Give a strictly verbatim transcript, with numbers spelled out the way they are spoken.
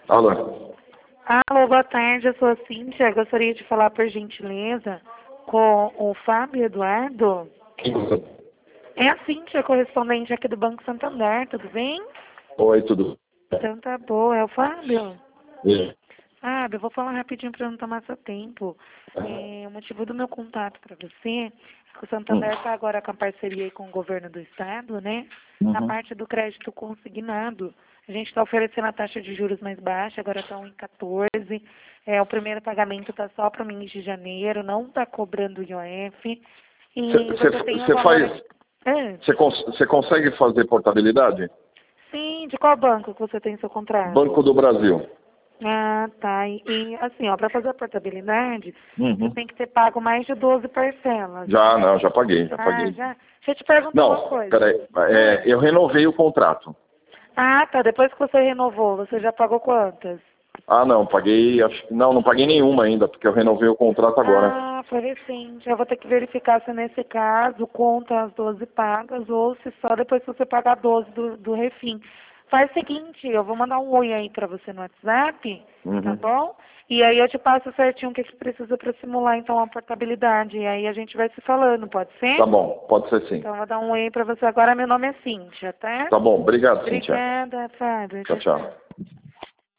Alô? Alô, boa tarde, eu sou a Cíntia. Gostaria de falar, por gentileza, com o Fábio Eduardo. Quem você? É a Cíntia, correspondente aqui do Banco Santander, tudo bem? Oi, tudo Então tá boa, é o Fábio? bem? Fábio, eu vou falar rapidinho para não tomar seu tempo. É, o motivo do meu contato para você é que o Santander está agora com a parceria aí com o governo do estado, né? Na Uhum. parte do crédito consignado. A gente está oferecendo a taxa de juros mais baixa, agora estão em quatorze. É, o primeiro pagamento está só para o mês de janeiro, não está cobrando I O F. E você tem um Você valor... faz. É, Você cons consegue fazer portabilidade? sim, de qual banco que você tem seu contrato? Banco do Brasil. Ah, tá. E, e, assim, ó, para fazer a portabilidade, você Uhum. tem que ter pago mais de doze parcelas. Já, não, já paguei, já Ah, paguei. já? Deixa eu te perguntar uma Não, coisa. peraí. É, Ah, eu renovei o contrato. ah, tá. Depois que você renovou, você já pagou quantas? Ah, não, paguei. Acho, não, não paguei nenhuma ainda, porque eu renovei o contrato agora. Ah, foi recente. Eu vou ter que verificar se nesse caso conta as doze pagas ou se só depois que você pagar doze do, do refim. Faz o seguinte, eu vou mandar um oi aí pra você no WhatsApp, tá Uhum. bom? E aí eu te passo certinho o que, que precisa pra simular então a portabilidade. E aí a gente vai se falando, pode ser? Tá bom, pode ser sim. Então eu vou dar um oi aí pra você agora. Meu nome é Cíntia, tá? Tá bom, obrigado, Cíntia. Obrigada, Fábio. Tchau, Tchau, tchau. tchau.